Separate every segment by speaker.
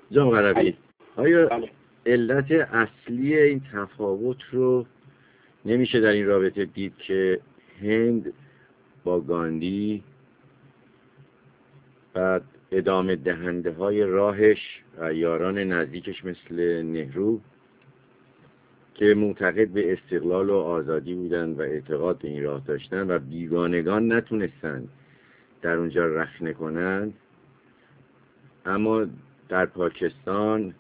Speaker 1: جناب غربی، آیا علت اصلی این تفاوت رو نمیشه در این رابطه دید که هند با گاندی و ادامه دهنده های راهش و یاران نزدیکش مثل نهرو که معتقد به استقلال و آزادی بودن و اعتقاد به این راه داشتن و بیگانگان نتونستن در اونجا رخنه کنن، اما در پاکستان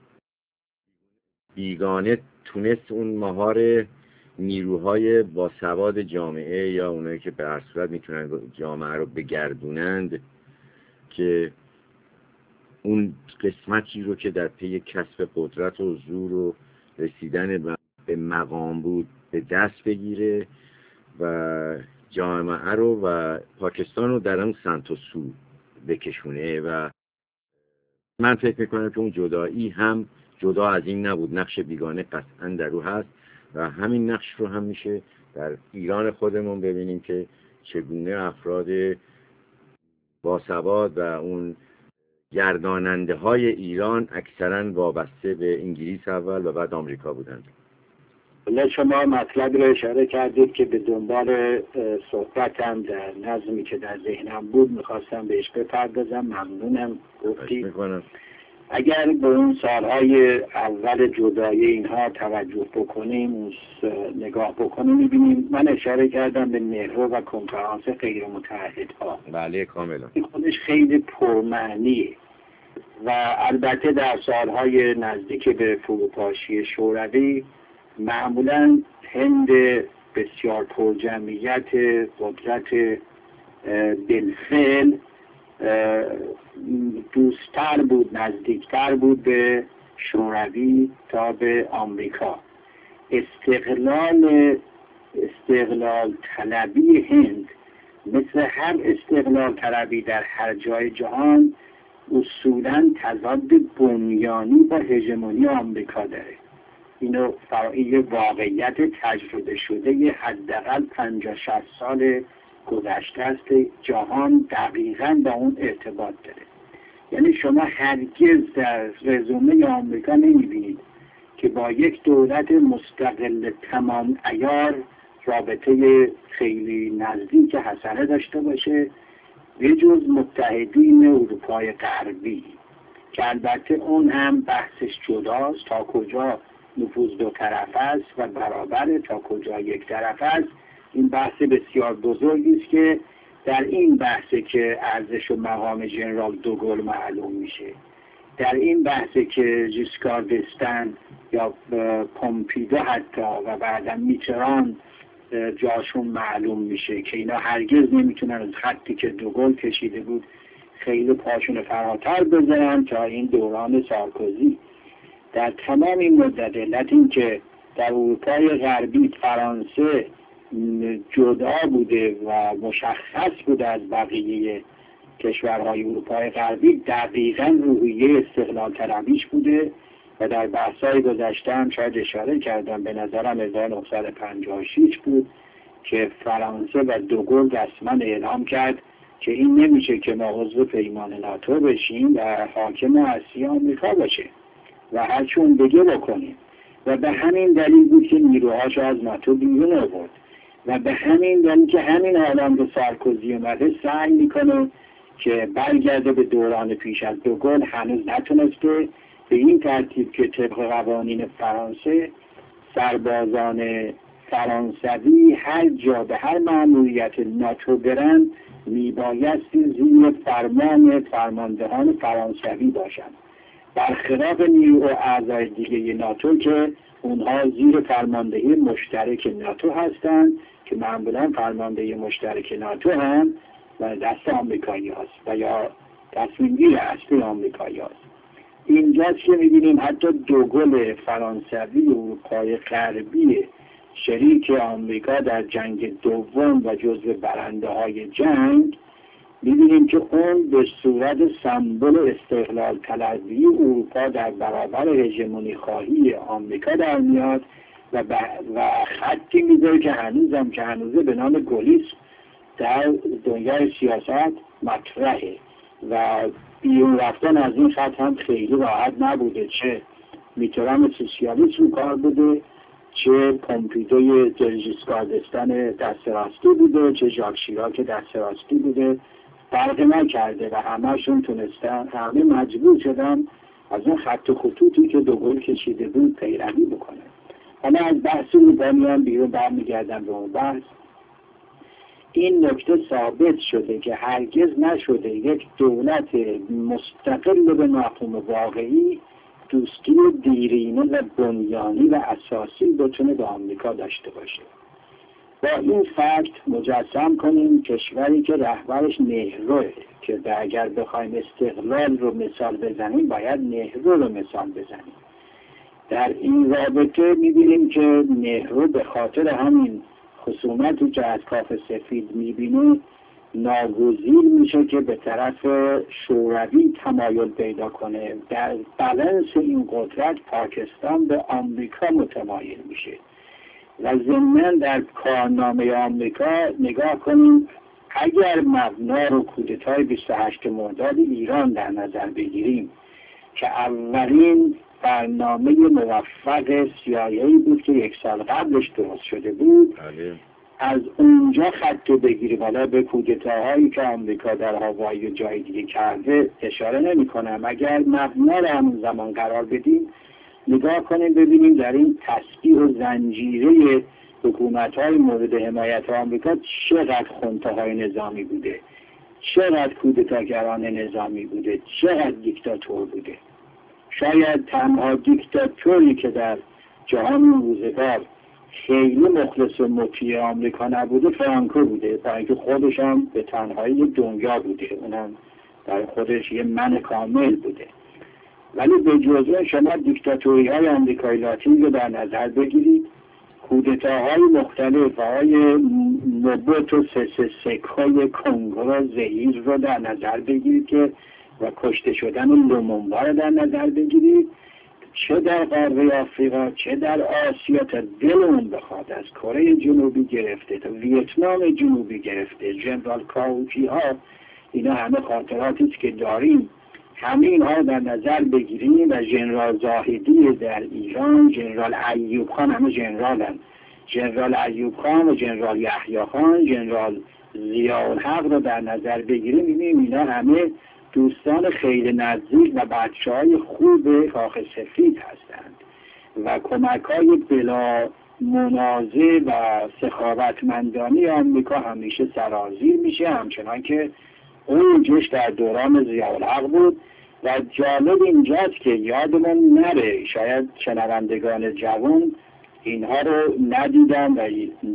Speaker 1: بیگانه تونست اون مهار نیروهای باسواد جامعه یا اونایی که به هر صورت میتونن جامعه رو بگردونند که اون قسمتی رو که در پی کسب قدرت و زور و رسیدن به مقام بود به دست بگیره و جامعه رو و پاکستان رو در اون سمت و سو بکشونه. و من فکر میکنم که اون جدایی هم جدا از این نبود، نقش بیگانه قطعا در رو هست و همین نقش رو هم میشه در ایران خودمون ببینیم که چگونه افراد باسواد و اون گرداننده های ایران اکثرا وابسته به انگلیس اول و بعد آمریکا بودند.
Speaker 2: شما مطلب رو اشاره کردید که به دنبال صحبتم در نظمی که در ذهنم بود میخواستم بهش بپردازم. ممنونم گفتید. اگر به اون سالهای اول جدایی اینها توجه بکنیم، نگاه بکنیم، میبینیم من اشاره کردم به نهرو و کنفرانس غیر متحدها.
Speaker 1: بله کاملا.
Speaker 2: این خودش خیلی پرمعنیه و البته در سالهای نزدیک به فروپاشی شوروی معمولا هند بسیار پرجمعیت، قدرت بالفعل دوستتر بود، نزدیکتر بود به شوروی تا به آمریکا. استقلال طلبی هند مثل هر استقلال طلبی در هر جای جهان اصولاً تضاد بنیانی با هژمونی آمریکا داره. اینو فرایی واقعیت تجربه شده حداقل 50-60 سال گذشته است که جهان دقیقاً با اون ارتباط داره. یعنی شما هرگز در رزومه آمریکا نمیبینید که با یک دولت مستقل تمام عیار رابطه خیلی نزدیک حسنه داشته باشه به جز متحدین اروپای غربی که البته اون هم بحثش جداست، تا کجا نفوذ دو طرف است و برابر تا کجا یک طرف است. این بحث بسیار بزرگی است که در این بحثه که ارزش و مقام ژنرال دوگل معلوم میشه، در این بحثه که ژیسکار دستن یا پومپیدو حتی و بعدا میتران جاشون معلوم میشه که اینا هرگز نمیتونن از خطی که دوگل کشیده بود خیلی پاشون فراتر بزنن تا این دوران سارکوزی. در تمام این مدت علت این که در اروپای غربی فرانسه جدا بوده و مشخص بوده از بقیه کشورهای اروپای غربی دقیقاً روحیه استقلال طلبیش بوده و در بحث‌های گذشته هم شاید اشاره کردم، به نظرم 1956 بود که فرانسه و دوگل رسما اعلام کرد که این نمیشه که ما عضو پیمان ناتو بشیم و حاکم هستی آمریکا باشه و هرچون بگه بکنیم و به همین دلیل بود که نیروهاشو از ناتو بیرون آورد و به همین دلیل که همین حالا به سارکوزی اومده سعی میکنه که برگرده به دوران پیش از دوگل، هنوز نتونسته، به این ترتیب که طبق قوانین فرانسه سربازان فرانسوی هر جا به هر مأموریت ناتو برن میبایستی زیر فرمان فرماندهان فرانسوی باشند، برخلاف نیرو اعضای دیگه ناتو که اونها زیر فرماندهی مشترک ناتو هستند که معمولا فرماندهی مشترک ناتو هم و دست آمریکایی هست و یا تصمیمگیر اصلی آمریکایی هست. اینجاست که می‌بینیم حتی دوگل فرانسوی اروپای غربی شریک آمریکا در جنگ دوم و جزو برنده های جنگ، می‌بینیم که اون به صورت سمبل استقلال طلبی اروپا در برابر هژمونی خواهی آمریکا در میاد و خطی میذاره که هنوزه به نام گلیس در دنیای سیاست مطرحه و بیرون رفتن از این خط هم خیلی راحت نبوده، چه میترام سوسیالیسم رو کار بوده، چه پومپیدوی دلژیسکار دستن دست راستی بوده، چه ژاک شیراک دست راستی بوده، فرق نکرده و همه‌شون تونستن، همه مجبور شدن از اون خط و خطوطی که دوگل کشیده بود پیروی بکنه. حالا از بحثی می‌کنم بیرون برمیگردم به اون بحث. این نکته ثابت شده که هرگز نشده یک دولت مستقل به مفهوم واقعی دوستی دیرینه و بنیانی و اساسی بتونه با آمریکا داشته باشه. با این فکت مجسم کنیم کشوری که رهبرش نهروه، که اگر بخوایم استقلال رو مثال بزنیم باید نهرو رو مثال بزنیم. در این رابطه می‌بینیم که نهرو به خاطر همین خصومتی که از کاخ سفید می‌بینه ناگزیر میشه که به طرف شوروی تمایل پیدا کنه. در بالانس این قدرت پاکستان به آمریکا متمایل میشه و ضمناً در کارنامه آمریکا نگاه کنیم اگر مبنا رو کودتای 28 مرداد ایران در نظر بگیریم که اولین برنامه موفق CIA بود که 1 سال قبلش درست شده بود، از اونجا خط بگیریم. حالا به کودتاهایی که آمریکا در هاوایی و جای دیگه کرده اشاره نمی کنم. اگر مبنا رو همون زمان قرار بدیم نگاه کنیم ببینیم در این تسبیح و زنجیره حکومت‌های مورد حمایت آمریکا چقدر خونته‌های نظامی بوده، چقدر کودتاگران نظامی بوده، چقدر دیکتاتور بوده. شاید تنها دیکتاتوری که در جهان روزگار خیلی مخلص و مطیع آمریکا نبوده فرانکو بوده، برای اینکه خودش هم به تنهایی دنیا بوده، اونم در خودش یه من کامل بوده. ولی به جزء شما دیکتاتوری های آمریکای لاتین رو در نظر بگیرید، کودتاهای مختلف های نوبوت و سک‌های کنگو و زئیر رو در نظر بگیرید که و کشته شدن لومونبا رو در نظر بگیرید، چه در غرب آفریقا چه در آسیا، تا دلمون بخواد از کره جنوبی گرفته تا ویتنام جنوبی گرفته، جنرال کاوچی ها، اینا همه خاطراتی است که داریم. همه اینها رو در نظر بگیریم و ژنرال زاهدی در ایران، ژنرال ایوب خان، همه ژنرالن، ژنرال ایوب خان و ژنرال یحیی خان، ژنرال ضیاءالحق رو در نظر بگیریم، می‌بینیم اینا همه دوستان خیلی نزدیک و بچه‌های خوب کاخ سفید هستند و کمک‌های بلا منازع و سخاوتمندانه آمریکا همیشه سرازیر میشه، همچنان که اونجش در دوران ضیاءالحق بود. و جالب اینجاست که یادمون نره، شاید شنوندگان جوان اینها رو ندیدن و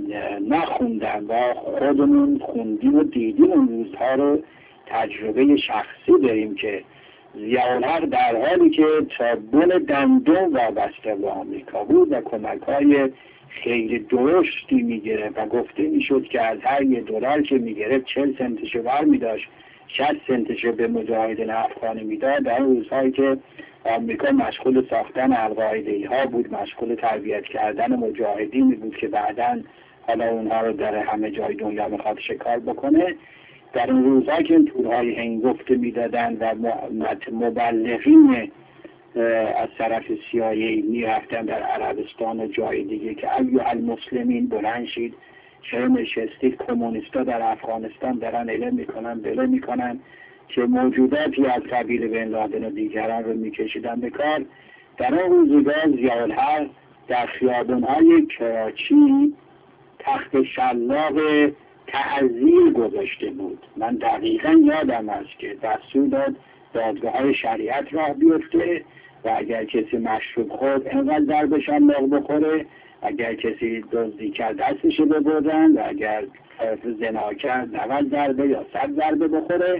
Speaker 2: نخوندن و خودمون خوندیم و دیدیم اون روزها رو، تجربه شخصی داریم که ضیاءالحق در حالی که تا بن دندون وابسته به آمریکا بود و کمک‌های خیلی درشتی میگرفت و گفته میشد که از هر $1 که میگرفت 40 سنتشو برمیداشت، 60 سنتشو به مجاهدین افغانی میداد. در روزهایی که آمریکا مشغول ساختن القاعده‌ای ها بود، مشغول تربیت کردن مجاهدینی بود که بعداً حالا اونها رو در همه جای دنیا میخواد شکار بکنه، در اون روزها که این تورهای هنگفته میدادن و مبلغین از طرف CIA میرفتن در عربستان و جای دیگه که ایها المسلمین بلند شید، چرا نشستید، کمونیستا در افغانستان دارن اعلام میکنن بله میکنن که موجوداتی از قبیل بن لادن و دیگران رو میکشیدن به کار. در اون روزگار ضیاءالحق در خیابان‌های کراچی تخت شلاق تعزیر گذاشته بود. من دقیقا یادم است که دستور داد دادگاه‌های شریعت راه بیفته و اگر کسی مشروب خورد اینقدر ضرب شلاق بخوره، اگر کسی دزدی کرد دستش رو ببرن و اگر زنا کرد 90 ضربه یا 100 ضربه بخوره.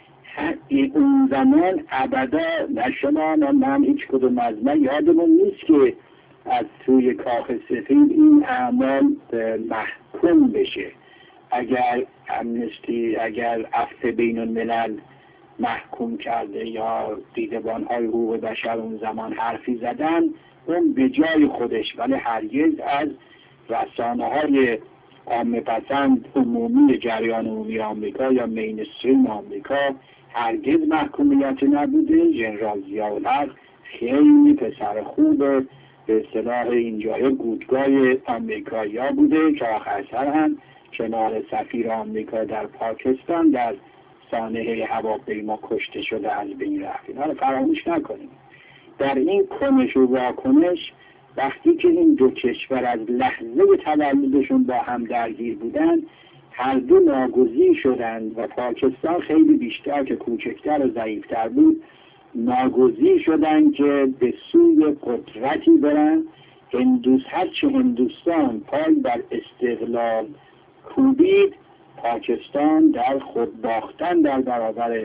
Speaker 2: اون زمان ابدا نشما من هیچ کدوم از من یادمون نیست که از توی کاخ سفید این اعمال محکوم بشه. اگر امنستی، اگر عفو بین الملل محکوم کرده یا دیدبان‌های حقوق بشر اون زمان حرفی زدن، اون به جای خودش، ولی هرگز از رسانه‌های عامه پسند عمومی جریان عمومی آمریکا یا مینستریم آمریکا هرگز محکومیت نبوده. ژنرال ضیاءالحق خیلی پسر خوب به اصطلاح اینجای گودگاه آمریکایی‌ها بوده که آخر سر هم کنار سفیر آمریکا در پاکستان در سانحه هواپیما کشته شده از بین رفت. اینا رو فراموش نکنیم. در این کنش و واکنش وقتی که این دو کشور از لحظه تولدشون با هم درگیر بودن، هر دو ناگزیر شدند و پاکستان خیلی بیشتر که کوچکتر و ضعیفتر بود ناگزیر شدند که به سوی قدرتی برن. هرچه هندوستان پای بر استقلال کوبید، پاکستان در خود باختن در برابر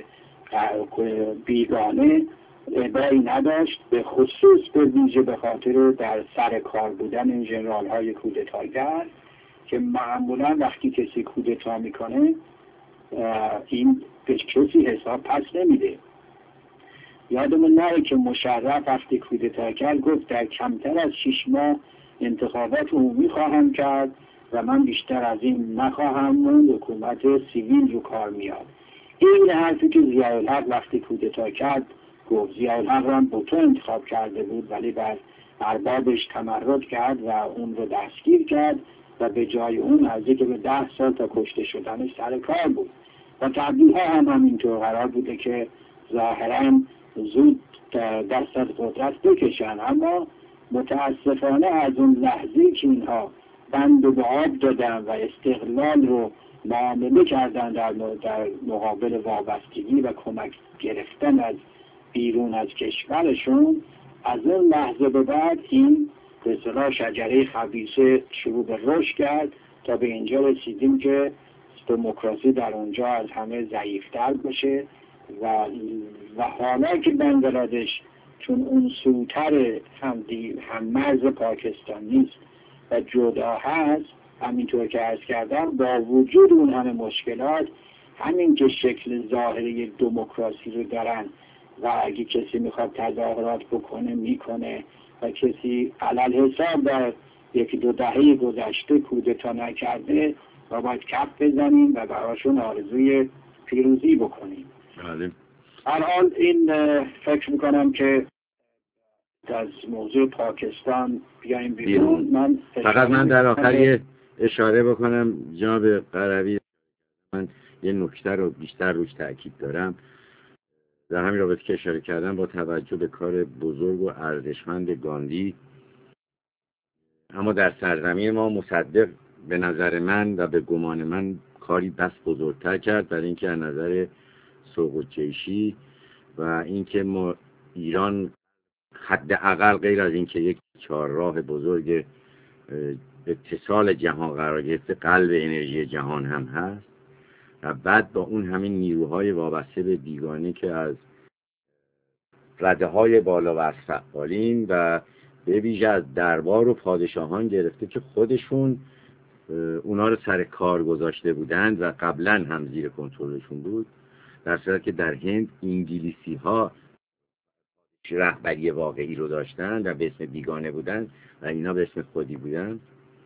Speaker 2: بیگانه ابایی نداشت، به خصوص به ویژه به خاطر در سر کار بودن این ژنرال های کودتاگر که معمولا وقتی کسی کودتا میکنه این به کسی حساب پس نمیده. یادمون نره که مشرف وقتی کودتا کرد گفت در کمتر از 6 ماه انتخابات عمومی خواهم کرد و من بیشتر از این نخواهم موند، حکومت سیویل رو کار میاد. این حرفی که ضیاءالحق وقتی کودتا کرد گفت. ضیاءالحق هم بوتو انتخاب کرده بود ولی بر اربابش تمرد کرد و اون رو دستگیر کرد و به جای اون از که به 10 سال تا کشته شدنش سر کار بود. و تبدیل ها هم همینطور قرار بوده که ظاهراً زود دست از قدرت بکشن، اما متاسفانه از اون لحظه که اینها بند و به آب دادن و استقلال رو معامله کردن در مقابل وابستگی و کمک گرفتن از بیرون از کشورشون، از اون لحظه به بعد این به اصطلاح شجره خبیثه شروع به رشد کرد تا به اینجا رسیدیم که دموکراسی در اونجا از همه ضعیفتر بشه و حالا که بنگلادش چون اون سوتر هم مرز پاکستان نیست و جدا هست، همینطور که عرض کردم با وجود اون همه مشکلات همین که شکل ظاهری دموکراسی رو دارن و اگه کسی میخواد تظاهرات بکنه میکنه و کسی علل حساب در 1-2 دهه گذشته کودتا نکرده و باید کف بزنیم و براشون آرزوی پیروزی بکنیم. الان این فکر میکنم که از موضوع پاکستان بیایم بیرون.
Speaker 1: فقط من در آخر یه اشاره بکنم جناب قروی، من یه نکته رو بیشتر روش تاکید دارم در همین رابطه که اشاره کردم با توجه به کار بزرگ و ارزشمند گاندی. اما در سرزمین ما مصدق به نظر من و به گمان من کاری بس بزرگتر کرد، برای اینکه از نظر سوق و جیشی و اینکه ما ایران حداقل غیر از اینکه یک چهارراه بزرگ اتصال جهان قرار گرفته قلب انرژی جهان هم هست و بعد با اون همین نیروهای وابسته به بیگانه که از رده های بالا و از فعالین و به ویژه از دربار و پادشاهان گرفته که خودشون اونا رو سر کار گذاشته بودند و قبلا هم زیر کنترلشون بود، در صورتی که در هند انگلیسی ها رهبری واقعی رو داشتن و به اسم بیگانه بودن و اینا به اسم خودی بودن،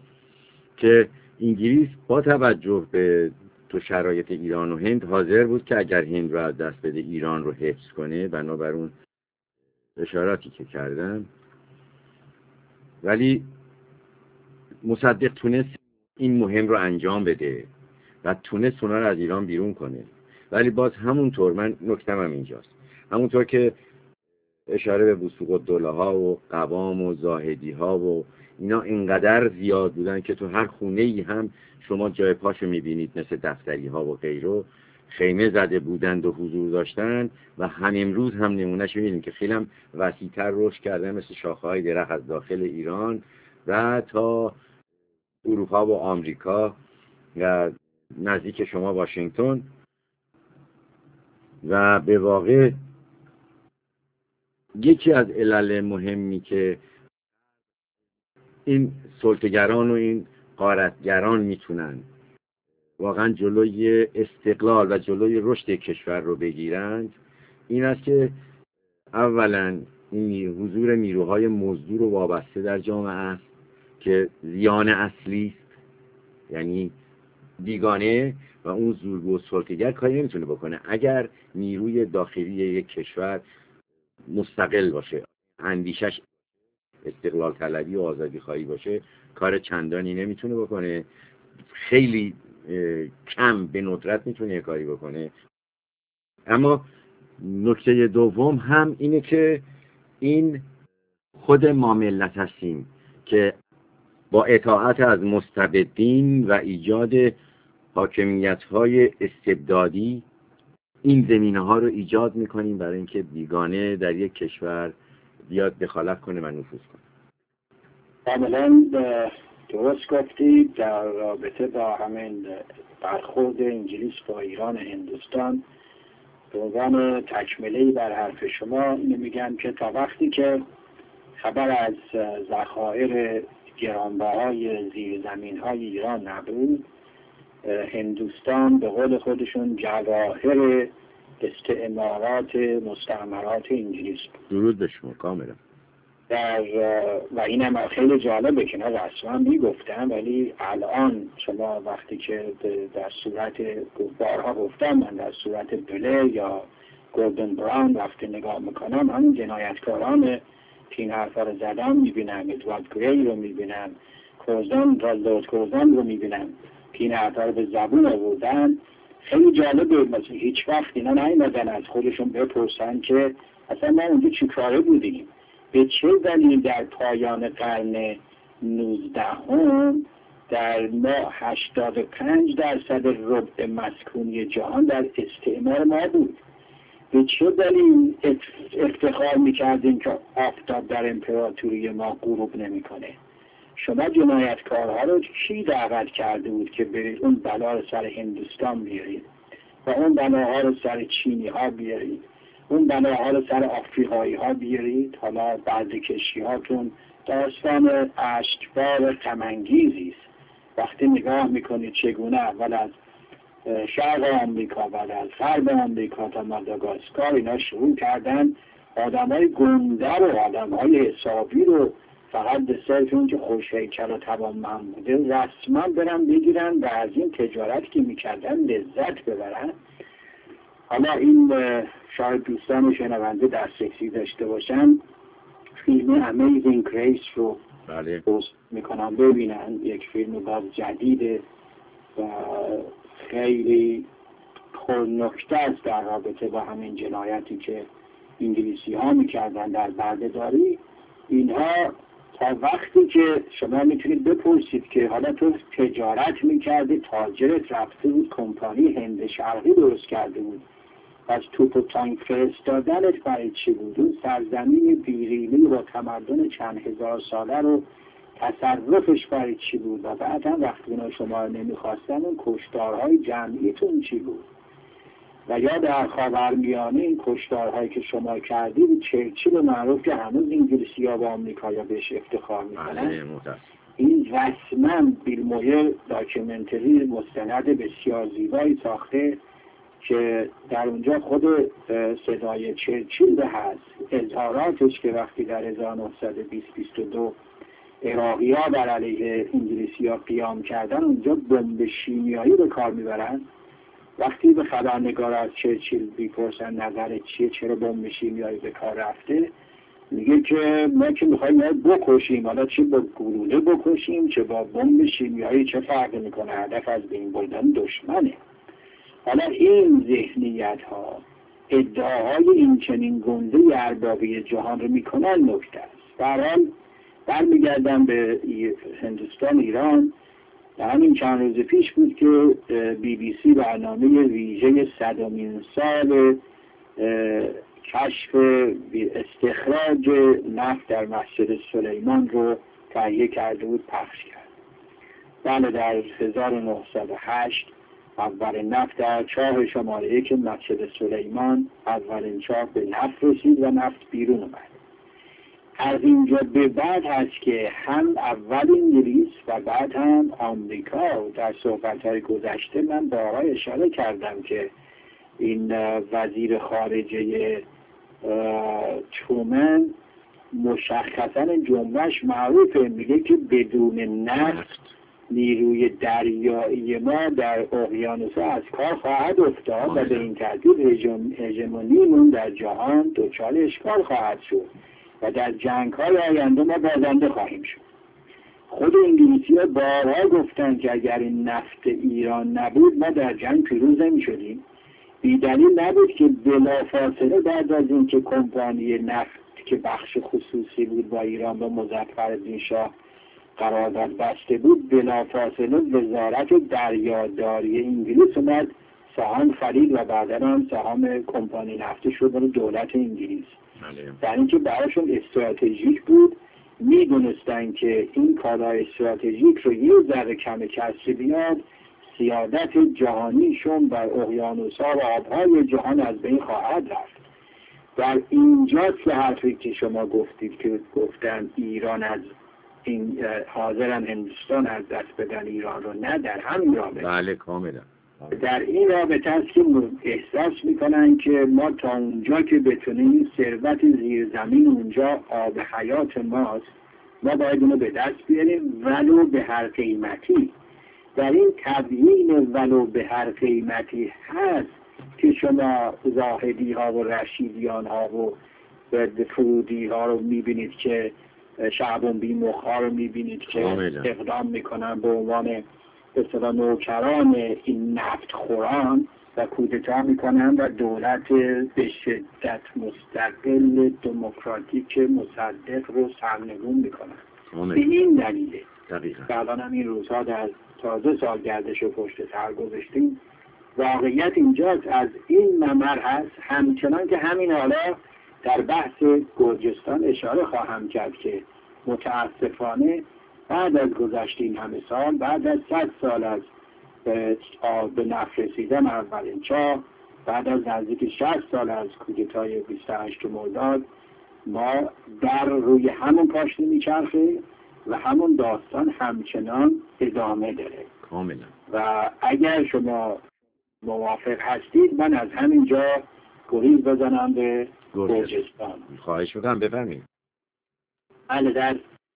Speaker 1: که انگلیس با توجه به تو شرایط ایران و هند حاضر بود که اگر هند رو از دست بده ایران رو حفظ کنه، بنابر اون اشاراتی که کردم. ولی مصدق تونست این مهم رو انجام بده و تونست اونا رو از ایران بیرون کنه. ولی باز همونطور من نکتم هم اینجاست، همونطور که اشاره به بوسوق‌الدوله ها و قوام و زاهدی ها و اینا اینقدر زیاد بودن که تو هر خونه ای هم شما جای پاشو میبینید، مثل دفتری ها و غیره خیمه زده بودند و حضور داشتن و هم امروز هم نمونهش میبینید که خیلی هم وسیع‌تر رشد کرده، مثل شاخه های درخت از داخل ایران و تا اروپا و آمریکا و نزدیک شما واشنگتن. و به واقع یکی از علل مهمی که این سلطه‌گران و این غارتگران میتونن واقعا جلوی استقلال و جلوی رشد کشور رو بگیرند این است که اولا این حضور نیروهای مزدور و وابسته در جامعه است که زیان اصلی است یعنی بیگانه و اون زورگو و سلطه‌گر کاری نمیتونه بکنه اگر نیروی داخلی یک کشور مستقل باشه، اندیشش استقلال طلبی و آزادی خواهی باشه، کار چندانی نمیتونه بکنه، خیلی کم به ندرت میتونه کاری بکنه. اما نکته دوم هم اینه که این خود ما ملت هستیم که با اطاعت از مستبدین و ایجاد حاکمیت‌های استبدادی این زمینه‌ها رو ایجاد می‌کنیم برای اینکه بیگانه در یک کشور بیاد دخالت کنه و نفوذ کنه.
Speaker 2: کاملا درست گفتید. در رابطه با همین برخورد انگلیس با ایران هندوستان، به عنوان تکمله‌ای بر حرف شما اینو میگم که تا وقتی که خبر از ذخایر گرانبهای زیرزمین‌های ایران نبود، هندوستان به قول خودشون جواهر استعمارات مستعمرات انگلیس بود.
Speaker 1: درود به شما. کاملا.
Speaker 2: و اینم خیلی جالبه که نه رسما میگفتم، ولی الان شما وقتی که در صورت بارها گفتم من در صورت بله یا گوردن براون وقتی نگاه میکنم، همین جنایتکاران این حرفا رو زدم میبینم، ادوارد گری رو میبینم، لورد کوزان رو میبینم که این حرفا رو به زبون آوردن. خیلی جالبه، مثلا هیچ وقت اینا نیومدن از خودشون بپرسن که اصلا ما اونجا چی کاره بودیم، به چه دلیل در پایان قرن 19 در ما 85% ربع مسکونی جهان در استعمار ما بود. به چه دلیل افتخار میکردیم که آفتاب در امپراتوری ما غروب نمیکنه؟ شما جنایتکارها رو کی دعوت کرده بود که برید اون بلا رو سر هندوستان بیارید و اون بلاها رو سر چینی ها بیارید، اون بلاها رو سر آفریقایی ها بیارید؟ حالا بعد کشی هاتون داستان اشکبار غم‌انگیزی است. وقتی نگاه میکنید چگونه اول از شرق آمریکا بعد از غرب آمریکا تا ماداگاسکار اینا شروع کردن آدمای گنده رو، آدمای حسابی رو فقط به صرف اون که خوش‌هیکل و توانمند بوده رسما برن بگیرن و از این تجارت که میکردن لذت ببرن. حالا این شاید دوستان شنونده دسترسی داشته باشن، فیلم Amazing Grace رو پست میکنم ببینن. یک فیلم باز جدیده و خیلی پرنکته است در رابطه با همین جنایتی که انگلیسی ها میکردن در بردهداری. اینها تا وقتی که شما میتونید بپرسید که حالا تو تجارت میکردی، تاجرت رفته بود کمپانی هند شرقی درست کرده بود، از توپ و تانک فرستادنت برای چی بود؟ اون سرزمین بیرینی با تمدن چند هزار ساله رو تصرفش برای چی بود؟ و بعد هم وقتی اینا شما رو نمیخواستن اون کشتارهای جمعیتون چی بود؟ و یا در خاورمیانه این کشتارهایی که شما کردید، چرچیل معروف که هنوز انگلیسی ها با آمریکایی بهش افتخار میکنن، این رسما بیلمویر داکیومنتری مستند بسیار زیبایی ساخته که در اونجا خود صدای چرچیل هست، اظهاراتش که وقتی در 1922 عراقی ها بر علیه انگلیسی ها قیام کردن اونجا بمب شیمیایی به کار میبرن. وقتی به خبرنگار از چرچیل بیپرسن نظرت چیه، چرا بمب شیمیایی به کار رفته، میگه که ما که میخوایم بکشیم، حالا چه با گلوله بکشیم چه با بمب شیمیایی چه فرقی میکنه، هدف از بین بردن دشمنه. حالا این ذهنیت ها ادعاهای این چنین گنده اربابی جهان رو میکنن نکته است. برحال برمیگردم به هندوستان ایران. همین چند روز پیش بود که BBC برنامه ویژه 100مین سال کشف استخراج نفت در مسجد سلیمان رو تهیه کرده بود، پخش کرد. بله، در 1908 اولین نفت در چاه شماره 1 مسجد سلیمان، اولین چاه به نفت رسید و نفت بیرون اومد. از اینجا به بعد هست که هم اول انگلیس و بعد هم آمریکا، در صحبت‌های گذشته من با آقای اشاره کردم که این وزیر خارجه ترومن مشخصاً جملهش معروفه، میگه که بدون نفت نیروی دریایی ما در اقیانوس‌ها از کار خواهد افتاد و به این ترتیب هژمونیمون در جهان دچار اشکال خواهد شد و در جنگ‌های آینده ما بازنده خواهیم شد. خود انگلیسی‌ها بارها گفتن که اگر این نفت ایران نبود ما در جنگ پیروز نمی‌شدیم. بی‌دلیل نبود که بلافاصله بعد از اینکه کمپانی نفت که بخش خصوصی بود با ایران با مظفرالدین شاه قرارداد بسته بود، بلافاصله وزارت دریاداری انگلیس اومد سهام خرید و بعدا هم سهام کمپانی نفتی شد برای دولت انگلیس. در اینکه براشون استراتژیک بود، میدونستن که این کالای استراتژیک رو یه ذره کم کسری بیاد، سیادت جهانیشون بر اقیانوس‌ها و آبهای جهان از بین خواهد رفت. در اینجاست که حرفی که شما گفتید که گفتن ایران از این حاضرن هندوستان از دست بدن ایران رو، نه در همین رابطه.
Speaker 1: بله کاملا.
Speaker 2: در این رابطه است که احساس میکنن که ما تا اونجا که بتونیم ثروت زیر زمین اونجا آب حیات ماست، ما باید اونو به دست بیاریم ولو به هر قیمتی. در این تبیین ولو به هر قیمتی هست که شما زاهدی ها و رشیدیان ها و فرودی ها رو میبینید که شعبان بیمخ ها رو میبینید که اقدام میکنن به عنوان مثلا نوکران این نفت خوران و کودتا میکنن و دولت به شدت مستقل دموکراتیک مصدق رو سرنگون میکنن. به این دلیله که الان هم این روزها در تازه سالگردش رو پشت سر گذاشتیم. واقعیت اینجاست، از این ممر هست، همچنان که همین حالا در بحث گرجستان اشاره خواهم کرد که متاسفانه بعد از گذشت این همه سال، بعد از 100 سال از به نفع رسیدن اولین چاه، بعد از نزدیک 60 سال از کودتای 28 مرداد، ما در روی همون پاشنه میچرخه و همون داستان همچنان ادامه داره
Speaker 1: کاملا.
Speaker 2: و اگر شما موافق هستید من از همینجا گریز بزنم به گرجستان.
Speaker 1: خواهش میکنم بفرمایید.
Speaker 2: بله، در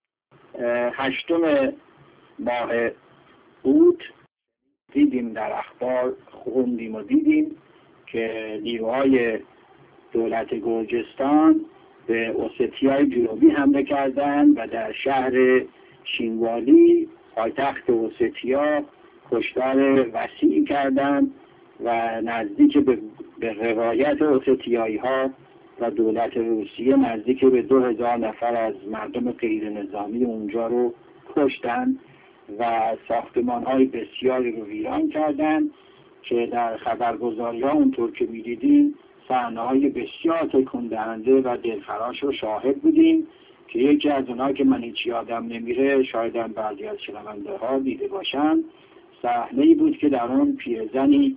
Speaker 2: 8 ماه اوت دیدیم، در اخبار خوندیم و دیدیم که نیروهای دولت گرجستان به اوستیای جنوبی حمله کردند و در شهر شینوالی پایتخت اوستیا کشتار وسیعی کردند و نزدیک به روایت اوستیایی ها و دولت روسیه نزدیک به 2000 نفر از مردم غیر نظامی اونجا رو کشتن و ساختمان های بسیاری رو ویران کردن که در خبرگزاری ها اونطور که می‌دیدیم صحنه های بسیار تکون دهنده و دلخراش رو شاهد بودیم که یکی از اونها که من هیچ یادم نمیره، شایدم بعضی از شنونده ها دیده باشن، صحنه‌ای بود که در اون پیرزنی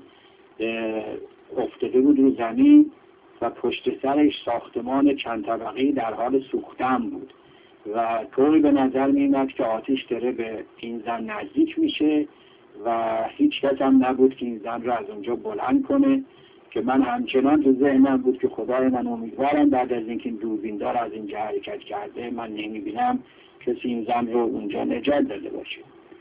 Speaker 2: افتاده بود رو زمین و پشت سرش ساختمان چند طبقه‌ای در حال سوختن بود و طوری به نظر می‌آمد که آتش داره به این زن نزدیک میشه و هیچ کس هم نبود که این زن رو از اونجا بلند کنه، که من همچنان تو ذهنم بود که خدای من امیدوارم بعد از اینکه این دوربیندار از اینجا حرکت کرده من نمی‌بینم کسی این زن رو اونجا نجات داده باشه.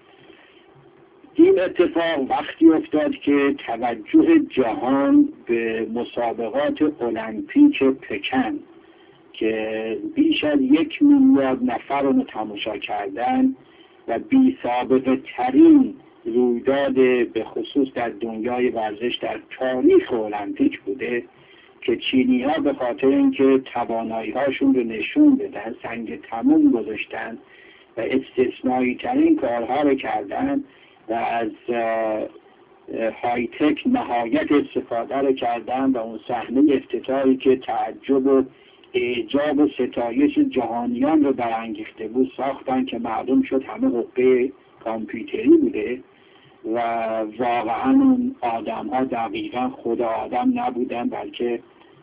Speaker 2: این اتفاق وقتی افتاد که توجه جهان به مسابقات المپیک پکن که بیش از 1 میلیارد نفر رو تماشا کردن و بی سابقه ترین رویداد به خصوص در دنیای ورزش در تاریخ المپیک بوده که چینی ها به خاطر اینکه توانایی هاشون رو نشون بدن سنگ تموم گذاشتن و استثنایی ترین کارها رو کردن و از های تک نهایت استفاده رو کردن و اون صحنه افتتاحی که تعجب و اعجاب و ستایش جهانیان رو برانگیخته بود ساختن که معلوم شد همه حقه کامپیوتری بوده و واقعا اون آدم ها دقیقا خود آدم نبودن بلکه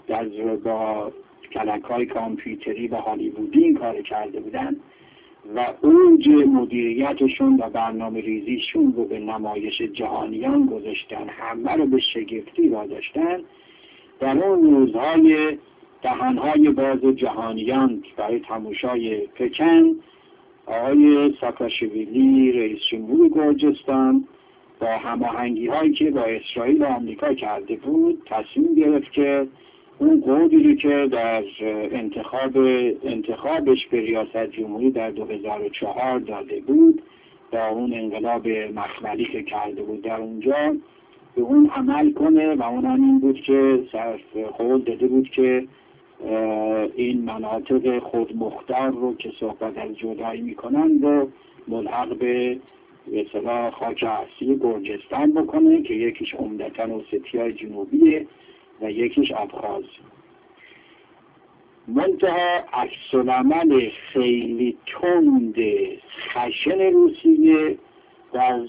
Speaker 2: با کلک های کامپیوتری و هالیوودی این کار کرده بودن و اوج مدیریتشون و برنامه ریزیشون رو به نمایش جهانیان گذاشتن، همه رو به شگفتی واداشتن. در اون روزهای دهنهای باز جهانیان برای تماشای پکن آقای ساکاشویلی رئیس جمهور گرجستان با هماهنگی هایی که با اسرائیل و آمریکا کرده بود تصمیم گرفت که اون قولی که در انتخابش به ریاست جمهوری در 2004 داده بود، با اون انقلاب مخملی که کرده بود در اونجا، به اون عمل کنه و اون هم این بود که قول داده بود که این مناطق خودمختار رو که صحبت از جدایی میکنن رو ملحق به اصطلاح خاک اصلی گرجستان بکنه که یکیش عمدتاً اوستیای جنوبیه و یکیش ابخاز. منتها عکس‌العمل خیلی تند خشن روسیه در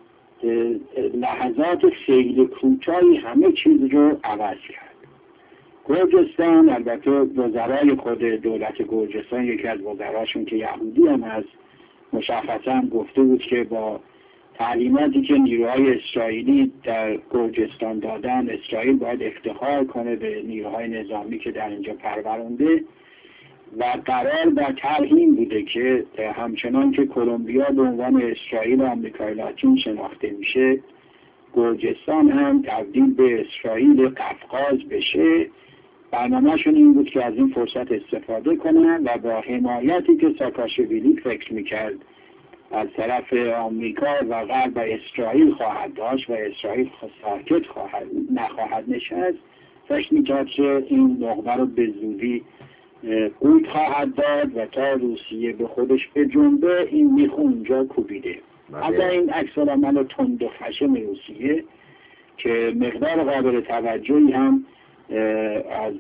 Speaker 2: لحظات خیلی کوتاهی همه چیز رو عوض کرد. گرجستان، البته وزرای خود دولت گرجستان، یکی از وزراشون که یهودی هم هست، مشخصا گفته بود که با تعلیماتی که نیروهای اسرائیلی در گرجستان دادن، اسرائیل باید افتخار کنه به نیروهای نظامی که در اینجا پرورنده و قرار در طرح این بوده که همچنان که کلمبیا به عنوان اسرائیل و آمریکای لاتین شناخته میشه، گرجستان هم تبدیل به اسرائیل قفقاز بشه. برنامه‌شون این بود که از این فرصت استفاده کنن و با حمایتی که ساکاشویلی فکر میکرد از طرف آمریکا و غرب و اسرائیل خواهد داشت و اسرائیل ساکت نخواهد نشست، فکر میکرد که این نقطه رو به زودی قود خواهد داد و تا روسیه به خودش بجنبه این میخ اونجا کوبیده. از این عکس‌العمل تند و خشن روسیه که مقدار قابل توجهی هم از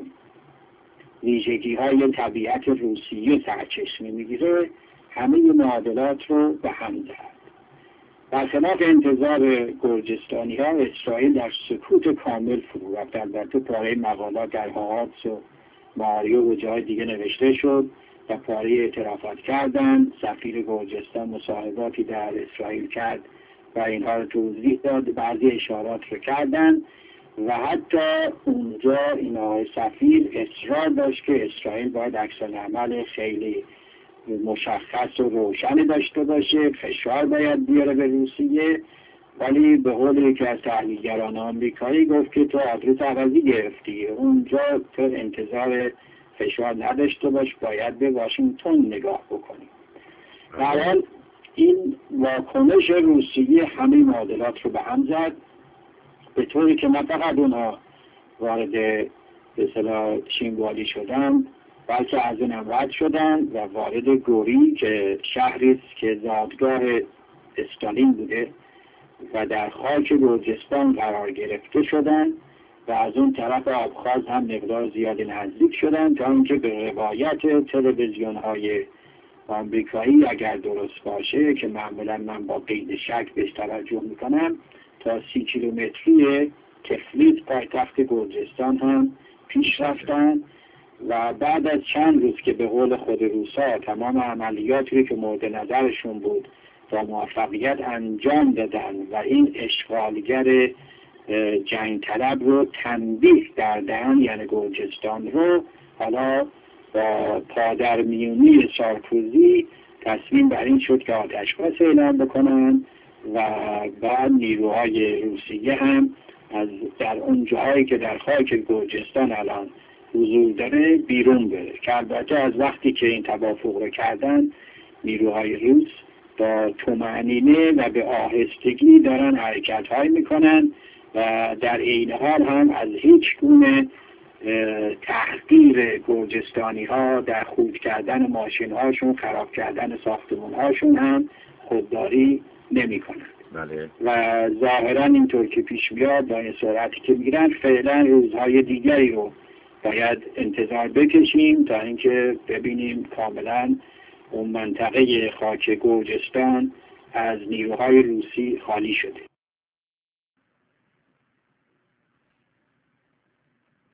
Speaker 2: ویژگی های طبیعت روسیه سرچشمه میگیره، همه معادلات رو به هم زد. برخلاف انتظار گرجستانی ها، اسرائیل در سکوت کامل فرو رفت. البته پاره مقالات در هارتس و ماریو و جای دیگه نوشته شد و پاره اعترافات کردن. سفیر گرجستان مصاحباتی در اسرائیل کرد و اینها رو توضیح داد، بعضی اشارات رو کردن و حتی اونجا این آقای سفیر اصرار داشت که اسرائیل باید عکس‌العمل خیلی مشخص و روشن داشته باشه، فشار باید بیاره به روسیه، ولی به قول یکی از تحلیلگران آمریکایی گفت که تو آدرس عوضی گرفتی، اونجا تو انتظار فشار نداشته باش، باید به واشنگتن نگاه بکنی. در حال این واکنش روسیه همه معادلات رو به هم زد، به طوری که نه فقط اونها وارد به اصطلاح شینوالی شدن، بلکه از اونم رد شدن و وارد گوری که شهری است که زادگاه استالین بوده و در خاک گرجستان قرار گرفته شدن و از اون طرف ابخاز هم مقدار زیادی نزدیک شدن، تا اینکه به روایت تلویزیون های آمریکایی اگر درست باشه که معمولا من با قید شک بهش توجه میکنم، تا 30 کیلومتری تفلیس پایتخت گرجستان هم پیش رفتن و بعد از چند روز که به قول خود روسا تمام عملیاتی که مورد نظرشون بود با موفقیت انجام دادن و این اشغالگر جنگ طلب رو تنبیه کردن، یعنی گرجستان رو، حالا با پادرمیونی سارکوزی تصمیم بر این شد که آتش‌بس اعلام بکنن و بعد نیروهای روسیه هم از در اون جاهایی که در خاک گرجستان الان حضور داره بیرون بره، که البته از وقتی که این توافق رو کردن نیروهای روس با طمأنینه و به آهستگی دارن حرکت‌های میکنن و در عین حال هم از هیچ گونه تحقیر گرجستانی ها در خود کردن ماشین هاشون، خراب کردن ساختمون هاشون هم خودداری نمی کنند.
Speaker 1: بله.
Speaker 2: و ظاهرا اینطور که پیش میاد با این سرعتی که میگیرن فعلا روزهای دیگری رو باید انتظار بکشیم تا اینکه ببینیم کاملا اون منطقه خاک گرجستان از نیروهای روسی خالی شده.